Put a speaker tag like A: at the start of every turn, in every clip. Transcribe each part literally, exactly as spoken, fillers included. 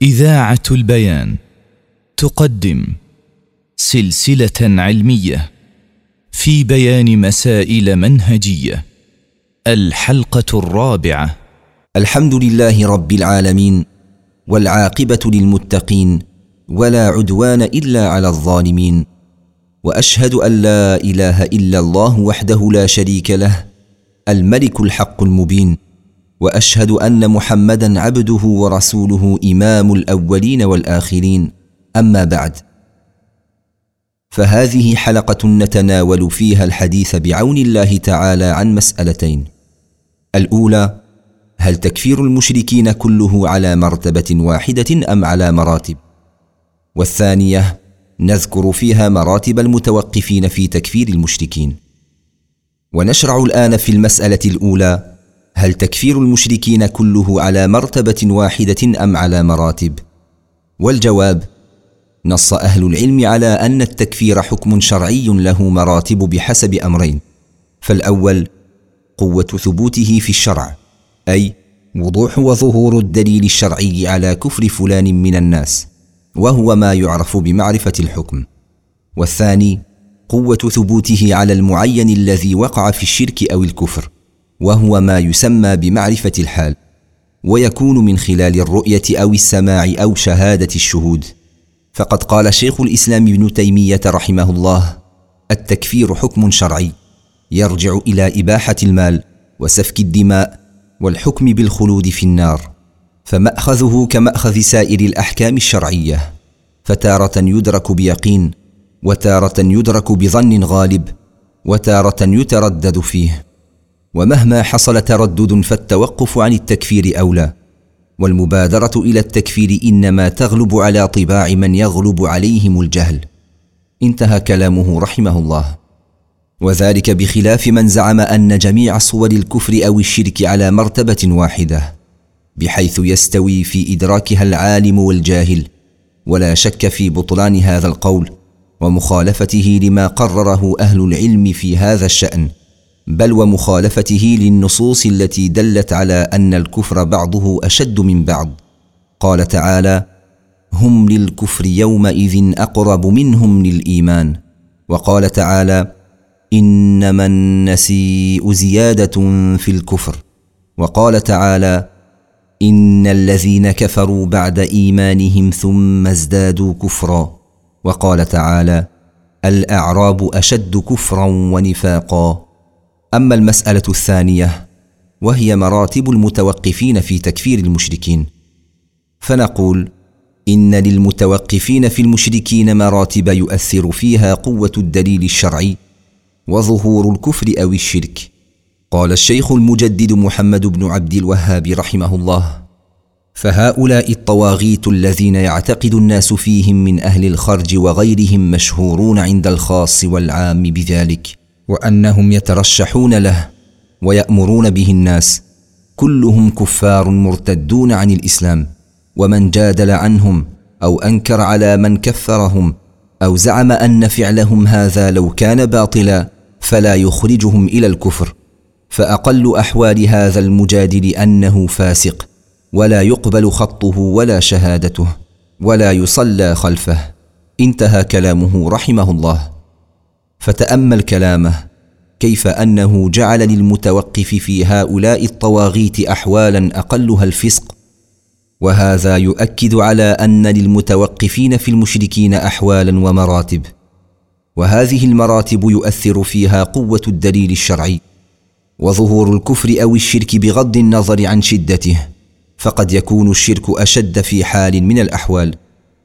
A: إذاعة البيان تقدم سلسلة علمية في بيان مسائل منهجية. الحلقة الرابعة.
B: الحمد لله رب العالمين، والعاقبة للمتقين، ولا عدوان إلا على الظالمين، وأشهد أن لا إله إلا الله وحده لا شريك له، الملك الحق المبين، وأشهد أن محمدًا عبده ورسوله إمام الأولين والآخرين. أما بعد، فهذه حلقة نتناول فيها الحديث بعون الله تعالى عن مسألتين. الأولى: هل تكفير المشركين كله على مرتبة واحدة أم على مراتب؟ والثانية: نذكر فيها مراتب المتوقفين في تكفير المشركين. ونشرع الآن في المسألة الأولى: هل تكفير المشركين كله على مرتبة واحدة أم على مراتب؟ والجواب: نص أهل العلم على أن التكفير حكم شرعي له مراتب بحسب أمرين. فالأول: قوة ثبوته في الشرع، أي وضوح وظهور الدليل الشرعي على كفر فلان من الناس، وهو ما يعرف بمعرفة الحكم. والثاني: قوة ثبوته على المعين الذي وقع في الشرك أو الكفر، وهو ما يسمى بمعرفة الحال، ويكون من خلال الرؤية أو السماع أو شهادة الشهود. فقد قال شيخ الإسلام ابن تيمية رحمه الله: التكفير حكم شرعي يرجع إلى إباحة المال وسفك الدماء والحكم بالخلود في النار، فمأخذه كمأخذ سائر الأحكام الشرعية، فتارة يدرك بيقين، وتارة يدرك بظن غالب، وتارة يتردد فيه. ومهما حصل تردد فالتوقف عن التكفير أولى، والمبادرة إلى التكفير إنما تغلب على طباع من يغلب عليهم الجهل. انتهى كلامه رحمه الله. وذلك بخلاف من زعم أن جميع صور الكفر أو الشرك على مرتبة واحدة، بحيث يستوي في إدراكها العالم والجاهل، ولا شك في بطلان هذا القول ومخالفته لما قرره أهل العلم في هذا الشأن، بل ومخالفته للنصوص التي دلت على أن الكفر بعضه أشد من بعض. قال تعالى: هم للكفر يومئذ أقرب منهم للإيمان. وقال تعالى: إنما النسيء زيادة في الكفر. وقال تعالى: إن الذين كفروا بعد إيمانهم ثم ازدادوا كفرا. وقال تعالى: الأعراب أشد كفرا ونفاقا. أما المسألة الثانية، وهي مراتب المتوقفين في تكفير المشركين، فنقول: إن للمتوقفين في المشركين مراتب يؤثر فيها قوة الدليل الشرعي وظهور الكفر أو الشرك. قال الشيخ المجدد محمد بن عبد الوهاب رحمه الله: فهؤلاء الطواغيت الذين يعتقد الناس فيهم من أهل الخرج وغيرهم مشهورون عند الخاص والعام بذلك، وأنهم يترشحون له ويأمرون به الناس، كلهم كفار مرتدون عن الإسلام. ومن جادل عنهم أو أنكر على من كفرهم أو زعم أن فعلهم هذا لو كان باطلا فلا يخرجهم إلى الكفر، فأقل أحوال هذا المجادل أنه فاسق، ولا يقبل خطه ولا شهادته، ولا يصلى خلفه. انتهى كلامه رحمه الله. فتأمل كلامه، كيف أنه جعل للمتوقف في هؤلاء الطواغيت أحوالا أقلها الفسق، وهذا يؤكد على أن للمتوقفين في المشركين أحوالا ومراتب، وهذه المراتب يؤثر فيها قوة الدليل الشرعي وظهور الكفر أو الشرك بغض النظر عن شدته، فقد يكون الشرك أشد في حال من الأحوال،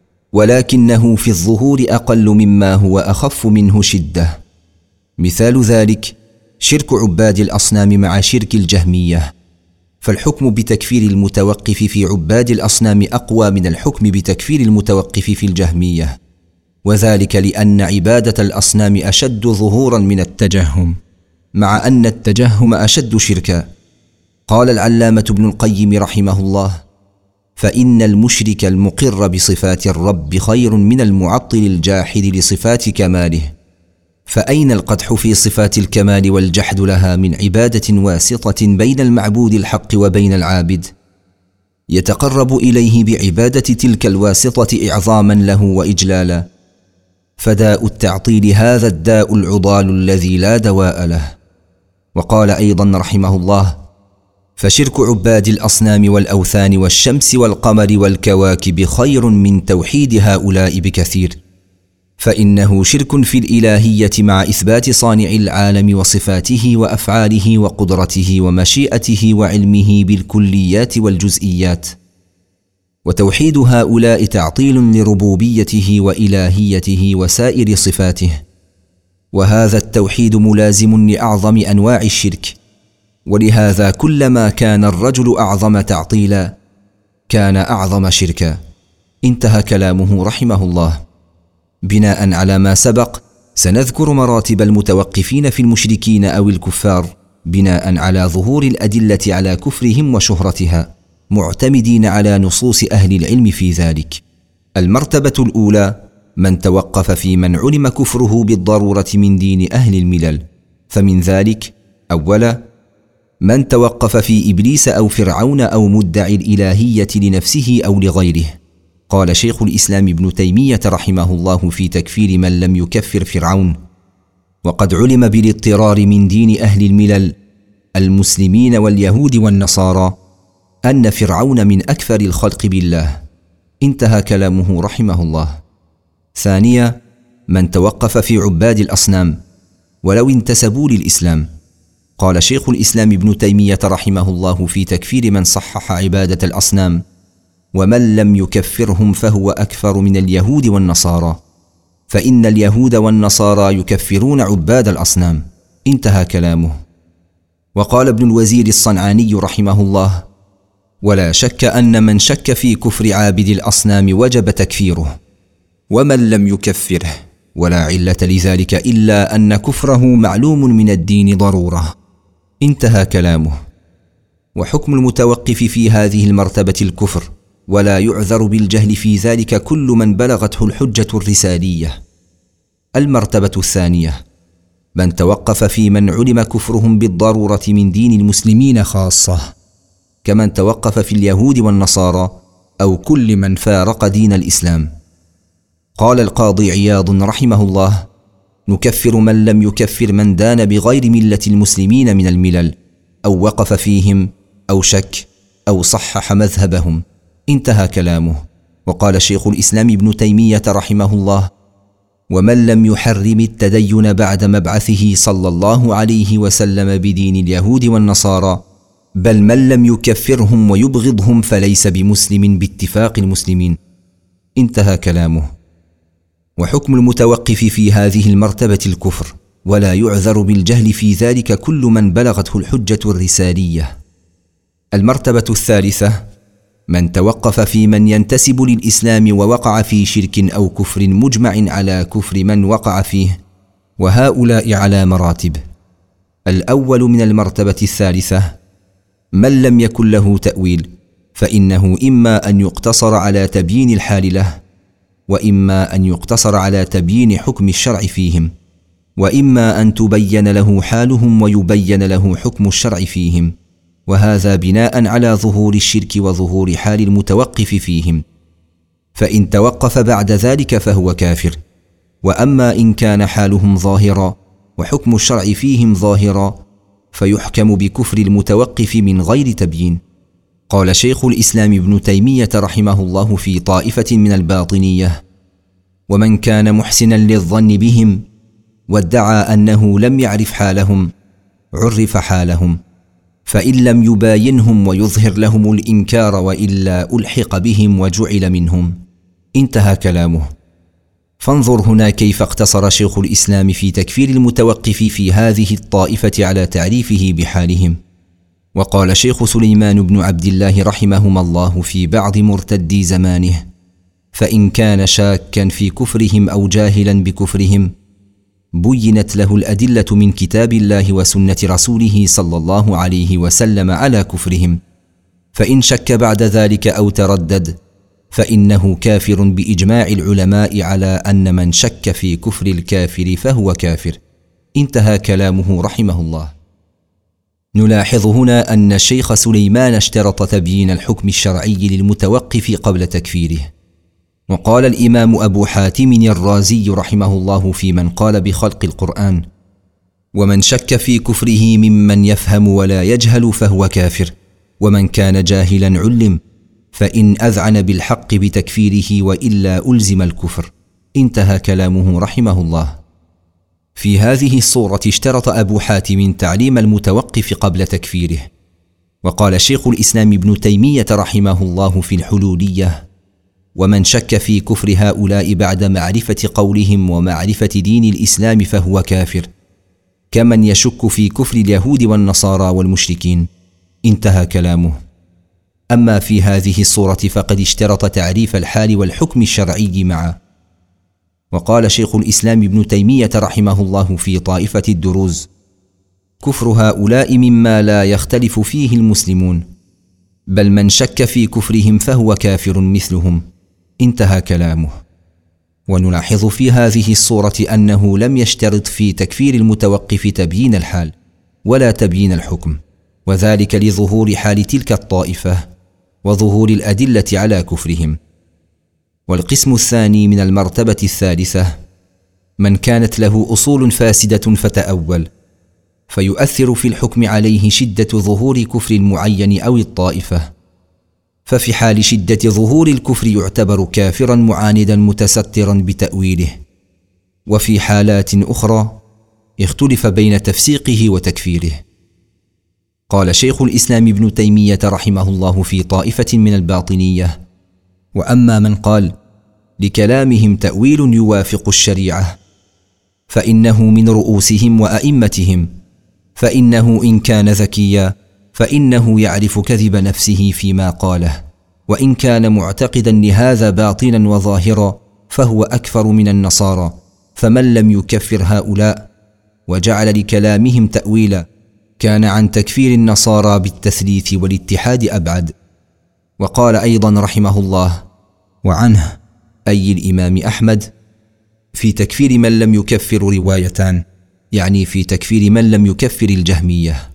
B: ولكنه في الظهور أقل مما هو أخف منه شدة. مثال ذلك شرك عباد الأصنام مع شرك الجهمية، فالحكم بتكفير المتوقف في عباد الأصنام أقوى من الحكم بتكفير المتوقف في الجهمية، وذلك لأن عبادة الأصنام أشد ظهورا من التجهم، مع أن التجهم أشد شركا. قال العلامة ابن القيم رحمه الله: فإن المشرك المقر بصفات الرب خير من المعطل الجاحد لصفات كماله. فأين القدح في صفات الكمال والجحد لها من عبادة واسطة بين المعبود الحق وبين العابد؟ يتقرب إليه بعبادة تلك الواسطة إعظاما له وإجلالا. فداء التعطيل هذا الداء العضال الذي لا دواء له. وقال أيضا رحمه الله: فشرك عباد الأصنام والأوثان والشمس والقمر والكواكب خير من توحيد هؤلاء بكثير، فإنه شرك في الإلهية مع إثبات صانع العالم وصفاته وأفعاله وقدرته ومشيئته وعلمه بالكليات والجزئيات، وتوحيد هؤلاء تعطيل لربوبيته وإلهيته وسائر صفاته، وهذا التوحيد ملازم لأعظم أنواع الشرك. ولهذا كلما كان الرجل أعظم تعطيلا كان أعظم شركا. انتهى كلامه رحمه الله. بناء على ما سبق سنذكر مراتب المتوقفين في المشركين أو الكفار بناء على ظهور الأدلة على كفرهم وشهرتها، معتمدين على نصوص أهل العلم في ذلك. المرتبة الأولى: من توقف في من علم كفره بالضرورة من دين أهل الملل. فمن ذلك: أولا، من توقف في إبليس أو فرعون أو مدعي الإلهية لنفسه أو لغيره. قال شيخ الإسلام ابن تيمية رحمه الله في تكفير من لم يكفر فرعون: وقد علم بالاضطرار من دين أهل الملل المسلمين واليهود والنصارى أن فرعون من أكفر الخلق بالله. انتهى كلامه رحمه الله. ثانيا: من توقف في عباد الأصنام ولو انتسبوا للإسلام. قال شيخ الإسلام ابن تيمية رحمه الله في تكفير من صحح عبادة الأصنام: ومن لم يكفرهم فهو أكفر من اليهود والنصارى، فإن اليهود والنصارى يكفرون عباد الأصنام. انتهى كلامه. وقال ابن الوزير الصنعاني رحمه الله: ولا شك أن من شك في كفر عابد الأصنام وجب تكفيره، ومن لم يكفره ولا علة لذلك إلا أن كفره معلوم من الدين ضرورة. انتهى كلامه. وحكم المتوقف في هذه المرتبة الكفر، ولا يعذر بالجهل في ذلك كل من بلغته الحجة الرسالية. المرتبة الثانية: من توقف في من علم كفرهم بالضرورة من دين المسلمين خاصة، كمن توقف في اليهود والنصارى أو كل من فارق دين الإسلام. قال القاضي عياض رحمه الله: نكفر من لم يكفر من دان بغير ملة المسلمين من الملل، أو وقف فيهم أو شك أو صحح مذهبهم. انتهى كلامه. وقال شيخ الإسلام ابن تيمية رحمه الله: ومن لم يحرم التدين بعد مبعثه صلى الله عليه وسلم بدين اليهود والنصارى، بل من لم يكفرهم ويبغضهم فليس بمسلم باتفاق المسلمين. انتهى كلامه. وحكم المتوقف في هذه المرتبة الكفر، ولا يعذر بالجهل في ذلك كل من بلغته الحجة الرسالية. المرتبة الثالثة: من توقف في من ينتسب للإسلام ووقع في شرك أو كفر مجمع على كفر من وقع فيه، وهؤلاء على مراتب. الأول من المرتبة الثالثة: من لم يكن له تأويل، فإنه إما أن يقتصر على تبيين الحال له، وإما أن يقتصر على تبيين حكم الشرع فيهم، وإما أن تبين له حالهم ويبين له حكم الشرع فيهم، وهذا بناء على ظهور الشرك وظهور حال المتوقف فيهم. فإن توقف بعد ذلك فهو كافر. وأما إن كان حالهم ظاهرا وحكم الشرع فيهم ظاهرا فيحكم بكفر المتوقف من غير تبيين. قال شيخ الإسلام ابن تيمية رحمه الله في طائفة من الباطنية: ومن كان محسنا للظن بهم وادعى أنه لم يعرف حالهم عرف حالهم، فإن لم يباينهم ويظهر لهم الإنكار وإلا ألحق بهم وجعل منهم. انتهى كلامه. فانظر هنا كيف اقتصر شيخ الإسلام في تكفير المتوقف في هذه الطائفة على تعريفه بحالهم. وقال شيخ سليمان بن عبد الله رحمهما الله في بعض مرتدي زمانه: فإن كان شاكا في كفرهم أو جاهلا بكفرهم بينت له الأدلة من كتاب الله وسنة رسوله صلى الله عليه وسلم على كفرهم، فإن شك بعد ذلك أو تردد فإنه كافر بإجماع العلماء على أن من شك في كفر الكافر فهو كافر. انتهى كلامه رحمه الله. نلاحظ هنا أن الشيخ سليمان اشترط تبيين الحكم الشرعي للمتوقف قبل تكفيره. وقال الإمام أبو حاتم الرازي رحمه الله في من قال بخلق القرآن: ومن شك في كفره ممن يفهم ولا يجهل فهو كافر، ومن كان جاهلا علم، فإن أذعن بالحق بتكفيره وإلا ألزم الكفر. انتهى كلامه رحمه الله. في هذه الصورة اشترط أبو حاتم تعليم المتوقف قبل تكفيره. وقال شيخ الإسلام ابن تيمية رحمه الله في الحلولية: ومن شك في كفر هؤلاء بعد معرفة قولهم ومعرفة دين الإسلام فهو كافر، كمن يشك في كفر اليهود والنصارى والمشركين. انتهى كلامه. أما في هذه الصورة فقد اشترط تعريف الحال والحكم الشرعي معا. وقال شيخ الإسلام ابن تيمية رحمه الله في طائفة الدروز: كفر هؤلاء مما لا يختلف فيه المسلمون، بل من شك في كفرهم فهو كافر مثلهم. انتهى كلامه. ونلاحظ في هذه الصورة أنه لم يشترط في تكفير المتوقف تبيين الحال ولا تبيين الحكم، وذلك لظهور حال تلك الطائفة وظهور الأدلة على كفرهم. والقسم الثاني من المرتبة الثالثة: من كانت له أصول فاسدة فتأول، فيؤثر في الحكم عليه شدة ظهور كفر المعين أو الطائفة، ففي حال شدة ظهور الكفر يعتبر كافرا معاندا متسترا بتأويله، وفي حالات أخرى اختلف بين تفسيقه وتكفيره. قال شيخ الإسلام ابن تيمية رحمه الله في طائفة من الباطنية: وأما من قال لكلامهم تأويل يوافق الشريعة فإنه من رؤوسهم وأئمتهم، فإنه إن كان ذكيا فإنه يعرف كذب نفسه فيما قاله، وإن كان معتقدا لهذا باطنا وظاهرا فهو أكفر من النصارى. فمن لم يكفر هؤلاء وجعل لكلامهم تأويلا كان عن تكفير النصارى بالتثليث والاتحاد أبعد. وقال أيضا رحمه الله وعنه، أي الإمام أحمد: في تكفير من لم يكفر روايتان، يعني في تكفير من لم يكفر الجهمية،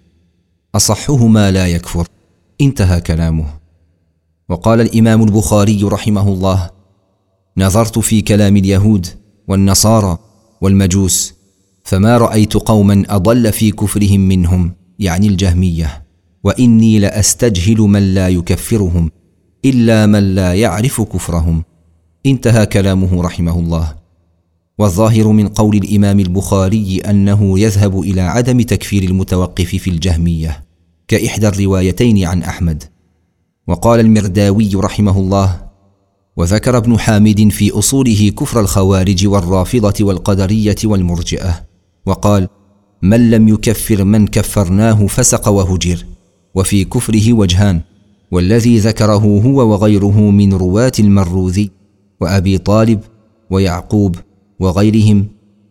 B: أصحهما لا يكفر. انتهى كلامه. وقال الإمام البخاري رحمه الله: نظرت في كلام اليهود والنصارى والمجوس فما رأيت قوما أضل في كفرهم منهم، يعني الجهمية، وإني لأستجهل من لا يكفرهم إلا من لا يعرف كفرهم. انتهى كلامه رحمه الله. والظاهر من قول الإمام البخاري أنه يذهب إلى عدم تكفير المتوقف في الجهمية كإحدى الروايتين عن أحمد. وقال المرداوي رحمه الله: وذكر ابن حامد في أصوله كفر الخوارج والرافضة والقدرية والمرجئة، وقال: من لم يكفر من كفرناه فسق وهجر. وفي كفره وجهان، والذي ذكره هو وغيره من رواة المروذي وأبي طالب ويعقوب وغيرهم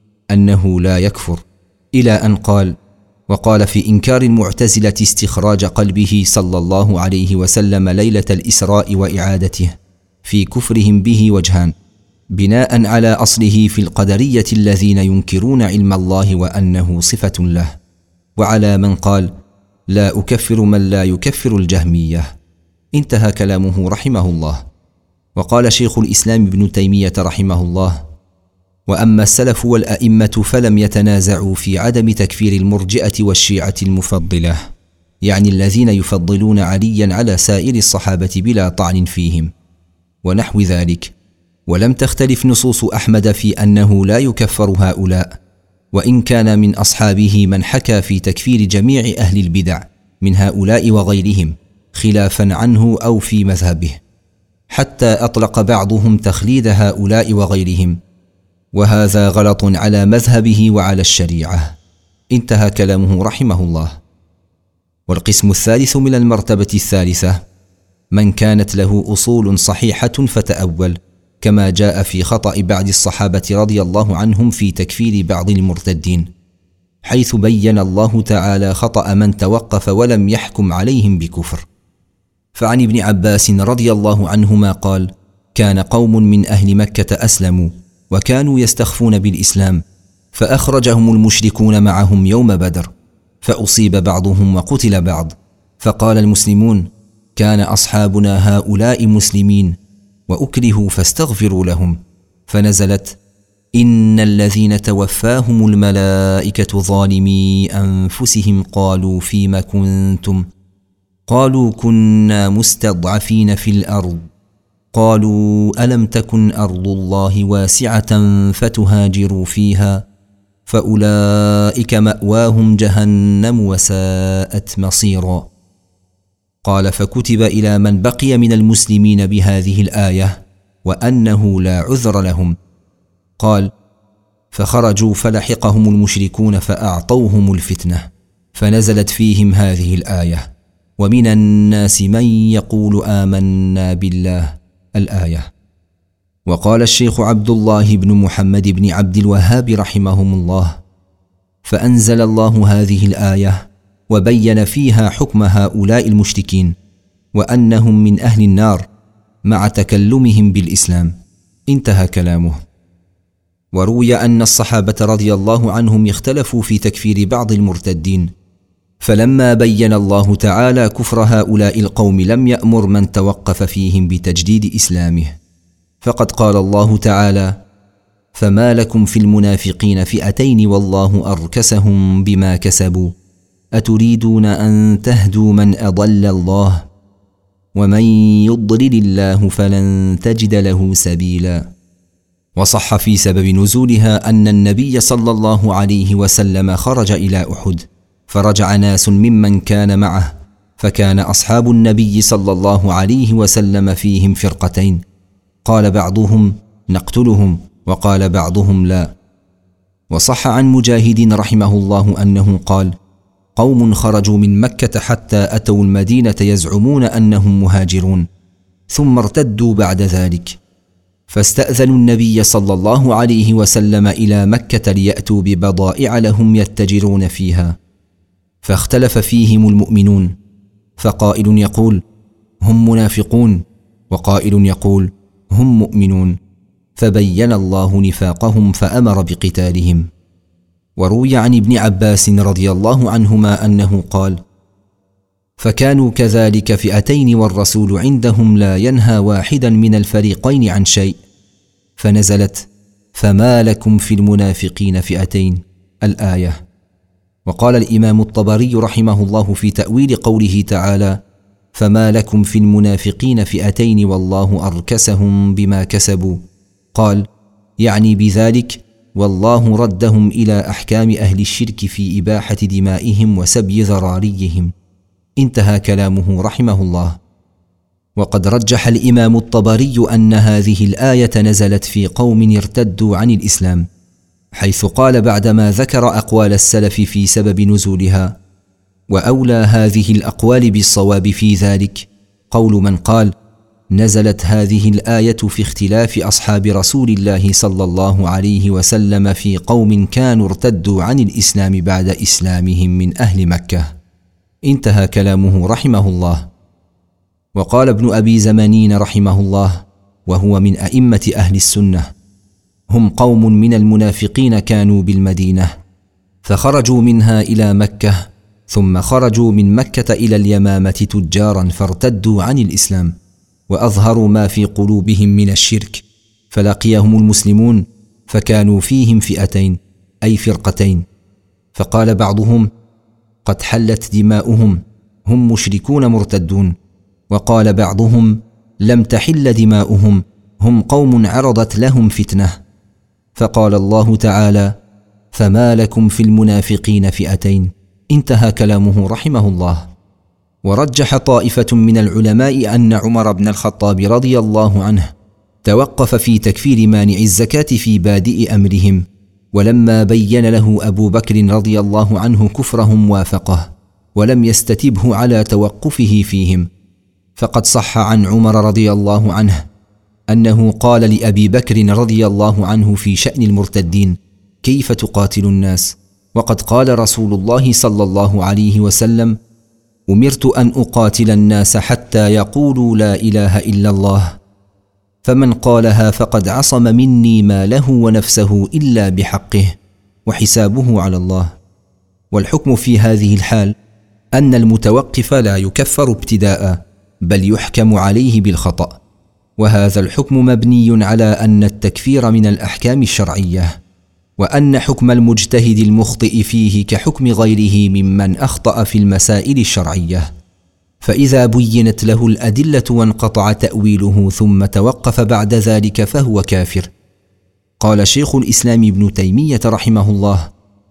B: أنه لا يكفر، إلى أن قال: وقال في إنكار المعتزلة استخراج قلبه صلى الله عليه وسلم ليلة الإسراء وإعادته، في كفرهم به وجهان، بناء على أصله في القدرية الذين ينكرون علم الله وأنه صفة له، وعلى من قال: لا أكفر من لا يكفر الجهمية. انتهى كلامه رحمه الله. وقال شيخ الإسلام ابن تيمية رحمه الله: وأما السلف والأئمة فلم يتنازعوا في عدم تكفير المرجئة والشيعة المفضلة، يعني الذين يفضلون عليا على سائر الصحابة بلا طعن فيهم ونحو ذلك، ولم تختلف نصوص أحمد في أنه لا يكفر هؤلاء، وإن كان من أصحابه من حكى في تكفير جميع أهل البدع من هؤلاء وغيرهم خلافا عنه أو في مذهبه، حتى أطلق بعضهم تخليد هؤلاء وغيرهم، وهذا غلط على مذهبه وعلى الشريعة. انتهى كلامه رحمه الله. والقسم الثالث من المرتبة الثالثة: من كانت له أصول صحيحة فتأول، كما جاء في خطأ بعض الصحابة رضي الله عنهم في تكفير بعض المرتدين، حيث بين الله تعالى خطأ من توقف ولم يحكم عليهم بكفر. فعن ابن عباس رضي الله عنهما قال: كان قوم من أهل مكة أسلموا وكانوا يستخفون بالإسلام، فأخرجهم المشركون معهم يوم بدر، فأصيب بعضهم وقتل بعض. فقال المسلمون: كان أصحابنا هؤلاء مسلمين وأكرهوا فاستغفروا لهم، فنزلت: إن الذين توفاهم الملائكة ظالمي أنفسهم قالوا فيم كنتم؟ قالوا كنا مستضعفين في الأرض. قالوا ألم تكن أرض الله واسعة فتهاجروا فيها؟ فأولئك مأواهم جهنم وساءت مصيرا. قال: فكتب إلى من بقي من المسلمين بهذه الآية وأنه لا عذر لهم. قال: فخرجوا فلحقهم المشركون فأعطوهم الفتنة، فنزلت فيهم هذه الآية: ومن الناس من يقول آمنا بالله، الآية. وقال الشيخ عبد الله بن محمد بن عبد الوهاب رحمهم الله: فأنزل الله هذه الآية وبين فيها حكم هؤلاء المشركين وأنهم من أهل النار مع تكلمهم بالإسلام. انتهى كلامه. وروي أن الصحابة رضي الله عنهم اختلفوا في تكفير بعض المرتدين، فلما بين الله تعالى كفر هؤلاء القوم لم يأمر من توقف فيهم بتجديد إسلامه، فقد قال الله تعالى: فما لكم في المنافقين فئتين والله أركسهم بما كسبوا أتريدون أن تهدوا من أضل الله ومن يضلل الله فلن تجد له سبيلا. وصح في سبب نزولها أن النبي صلى الله عليه وسلم خرج إلى أحد، فرجع ناس ممن كان معه، فكان أصحاب النبي صلى الله عليه وسلم فيهم فرقتين، قال بعضهم: نقتلهم، وقال بعضهم: لا. وصح عن مجاهد رحمه الله أنه قال: قوم خرجوا من مكة حتى أتوا المدينة يزعمون أنهم مهاجرون، ثم ارتدوا بعد ذلك، فاستأذنوا النبي صلى الله عليه وسلم إلى مكة ليأتوا ببضائع لهم يتجرون فيها، فاختلف فيهم المؤمنون، فقائل يقول: هم منافقون، وقائل يقول: هم مؤمنون، فبين الله نفاقهم فأمر بقتالهم. وروي عن ابن عباس رضي الله عنهما أنه قال: فكانوا كذلك فئتين والرسول عندهم لا ينهى واحدا من الفريقين عن شيء، فنزلت: فما لكم في المنافقين فئتين، الآية. وقال الإمام الطبري رحمه الله في تأويل قوله تعالى: فما لكم في المنافقين فئتين والله أركسهم بما كسبوا، قال: يعني بذلك والله ردهم إلى أحكام أهل الشرك في إباحة دمائهم وسبي ذراريهم. انتهى كلامه رحمه الله. وقد رجح الإمام الطبري أن هذه الآية نزلت في قوم ارتدوا عن الإسلام، حيث قال بعدما ذكر أقوال السلف في سبب نزولها: وأولى هذه الأقوال بالصواب في ذلك قول من قال: نزلت هذه الآية في اختلاف أصحاب رسول الله صلى الله عليه وسلم في قوم كانوا ارتدوا عن الإسلام بعد إسلامهم من أهل مكة. انتهى كلامه رحمه الله. وقال ابن أبي زمانين رحمه الله، وهو من أئمة أهل السنة: هم قوم من المنافقين كانوا بالمدينة، فخرجوا منها إلى مكة، ثم خرجوا من مكة إلى اليمامة تجارا فارتدوا عن الإسلام وأظهروا ما في قلوبهم من الشرك، فلقيهم المسلمون فكانوا فيهم فئتين أي فرقتين، فقال بعضهم: قد حلت دماؤهم، هم مشركون مرتدون، وقال بعضهم: لم تحل دماؤهم، هم قوم عرضت لهم فتنة. فقال الله تعالى: فما لكم في المنافقين فئتين. انتهى كلامه رحمه الله. ورجح طائفة من العلماء أن عمر بن الخطاب رضي الله عنه توقف في تكفير مانع الزكاة في بادئ أمرهم، ولما بين له أبو بكر رضي الله عنه كفرهم وافقه، ولم يستتبه على توقفه فيهم. فقد صح عن عمر رضي الله عنه أنه قال لأبي بكر رضي الله عنه في شأن المرتدين: كيف تقاتل الناس وقد قال رسول الله صلى الله عليه وسلم: أمرت أن أقاتل الناس حتى يقولوا لا إله إلا الله، فمن قالها فقد عصم مني ماله ونفسه إلا بحقه، وحسابه على الله. والحكم في هذه الحال أن المتوقف لا يكفر ابتداء، بل يحكم عليه بالخطأ، وهذا الحكم مبني على أن التكفير من الأحكام الشرعية، وأن حكم المجتهد المخطئ فيه كحكم غيره ممن أخطأ في المسائل الشرعية، فإذا بينت له الأدلة وانقطع تأويله ثم توقف بعد ذلك فهو كافر. قال شيخ الإسلام ابن تيمية رحمه الله: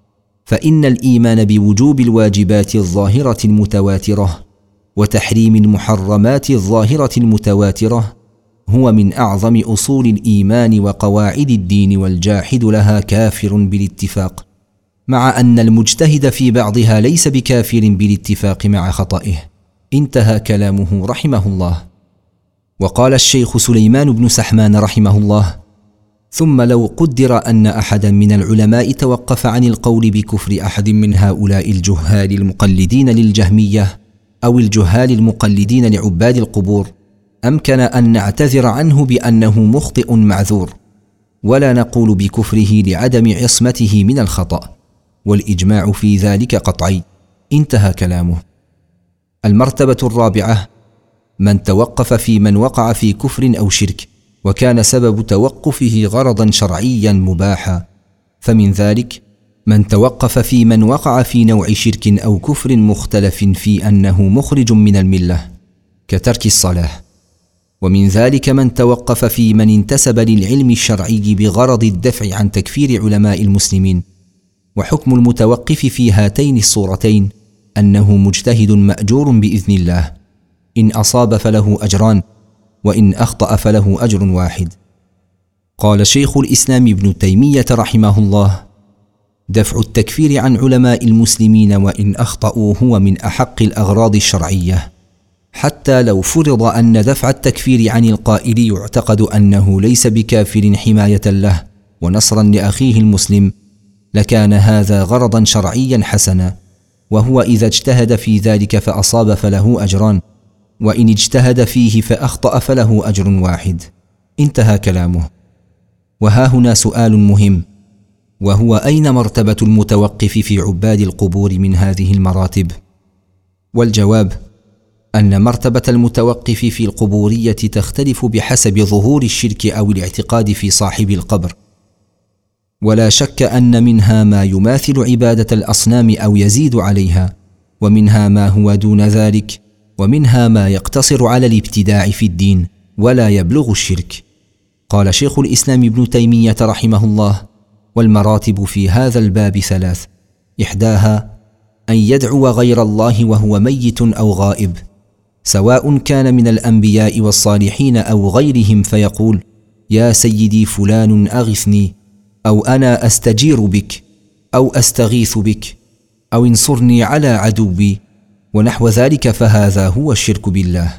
B: فإن الإيمان بوجوب الواجبات الظاهرة المتواترة وتحريم المحرمات الظاهرة المتواترة هو من أعظم أصول الإيمان وقواعد الدين، والجاحد لها كافر بالاتفاق، مع أن المجتهد في بعضها ليس بكافر بالاتفاق مع خطئه. انتهى كلامه رحمه الله. وقال الشيخ سليمان بن سحمان رحمه الله: ثم لو قدر أن أحدا من العلماء توقف عن القول بكفر أحد من هؤلاء الجهال المقلدين للجهمية أو الجهال المقلدين لعباد القبور، أمكن أن نعتذر عنه بأنه مخطئ معذور، ولا نقول بكفره لعدم عصمته من الخطأ، والإجماع في ذلك قطعي. انتهى كلامه. المرتبة الرابعة: من توقف في من وقع في كفر أو شرك وكان سبب توقفه غرضا شرعيا مباحا، فمن ذلك من توقف في من وقع في نوع شرك أو كفر مختلف في أنه مخرج من الملة كترك الصلاة. ومن ذلك من توقف في من انتسب للعلم الشرعي بغرض الدفع عن تكفير علماء المسلمين. وحكم المتوقف في هاتين الصورتين أنه مجتهد مأجور بإذن الله، إن أصاب فله أجران، وإن أخطأ فله أجر واحد. قال شيخ الإسلام ابن تيمية رحمه الله: دفع التكفير عن علماء المسلمين وإن أخطأوا هو من أحق الأغراض الشرعية، حتى لو فرض أن دفع التكفير عن القائل يعتقد أنه ليس بكافر حماية له ونصرا لأخيه المسلم، لكان هذا غرضا شرعيا حسنا، وهو إذا اجتهد في ذلك فأصاب فله أجران، وإن اجتهد فيه فأخطأ فله أجر واحد. انتهى كلامه. وها هنا سؤال مهم، وهو: أين مرتبة المتوقف في عباد القبور من هذه المراتب؟ والجواب أن مرتبة المتوقف في القبورية تختلف بحسب ظهور الشرك أو الاعتقاد في صاحب القبر، ولا شك أن منها ما يماثل عبادة الأصنام أو يزيد عليها، ومنها ما هو دون ذلك، ومنها ما يقتصر على الابتداع في الدين ولا يبلغ الشرك. قال شيخ الإسلام ابن تيمية رحمه الله: والمراتب في هذا الباب ثلاث: إحداها أن يدعو غير الله وهو ميت أو غائب، سواء كان من الأنبياء والصالحين أو غيرهم، فيقول: يا سيدي فلان أغثني، أو أنا أستجير بك، أو أستغيث بك، أو انصرني على عدوي، ونحو ذلك، فهذا هو الشرك بالله.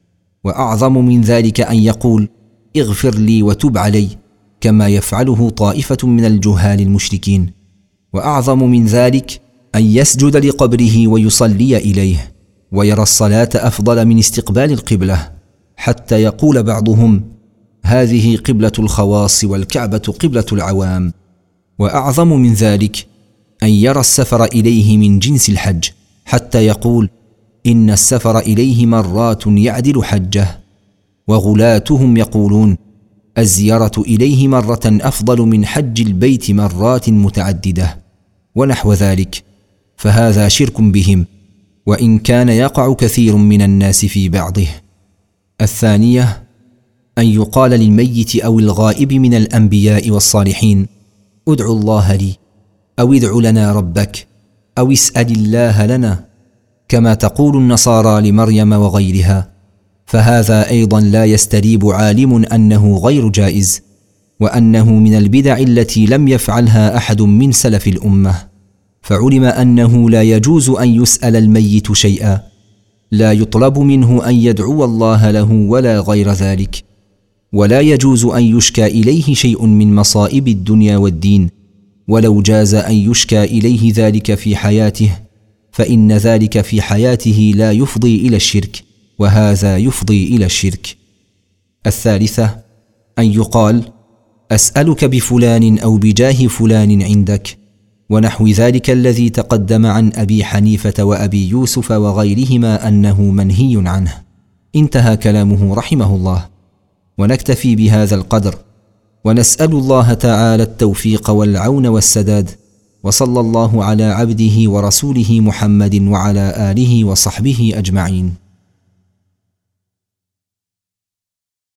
B: وأعظم من ذلك أن يقول: اغفر لي وتب علي، كما يفعله طائفة من الجهال المشركين. وأعظم من ذلك أن يسجد لقبره ويصلي إليه، ويرى الصلاة أفضل من استقبال القبلة، حتى يقول بعضهم: هذه قبلة الخواص والكعبة قبلة العوام. وأعظم من ذلك أن يرى السفر إليه من جنس الحج، حتى يقول: إن السفر إليه مرات يعدل حجه. وغلاتهم يقولون: الزيارة إليه مرة أفضل من حج البيت مرات متعددة، ونحو ذلك، فهذا شرك بهم، وإن كان يقع كثير من الناس في بعضه. الثانية أن يقال للميت أو الغائب من الأنبياء والصالحين: ادعوا الله لي، أو ادع لنا ربك، أو اسأل الله لنا، كما تقول النصارى لمريم وغيرها، فهذا أيضا لا يستريب عالم أنه غير جائز، وأنه من البدع التي لم يفعلها أحد من سلف الأمة. فعلم أنه لا يجوز أن يسأل الميت شيئا، لا يطلب منه أن يدعو الله له ولا غير ذلك، ولا يجوز أن يشكى إليه شيء من مصائب الدنيا والدين، ولو جاز أن يشكى إليه ذلك في حياته، فإن ذلك في حياته لا يفضي إلى الشرك، وهذا يفضي إلى الشرك. الثالثة أن يقال: أسألك بفلان أو بجاه فلان عندك، ونحو ذلك الذي تقدم عن أبي حنيفة وأبي يوسف وغيرهما أنه منهي عنه. انتهى كلامه رحمه الله. ونكتفي بهذا القدر، ونسأل الله تعالى التوفيق والعون والسداد، وصلى الله على عبده ورسوله محمد وعلى آله وصحبه أجمعين.